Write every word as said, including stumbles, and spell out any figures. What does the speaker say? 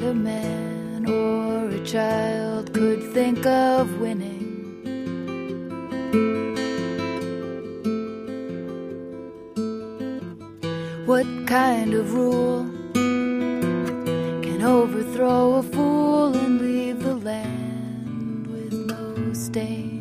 a man or a child could think of winning. What kind of rule can overthrow a fool and leave the land with no stain?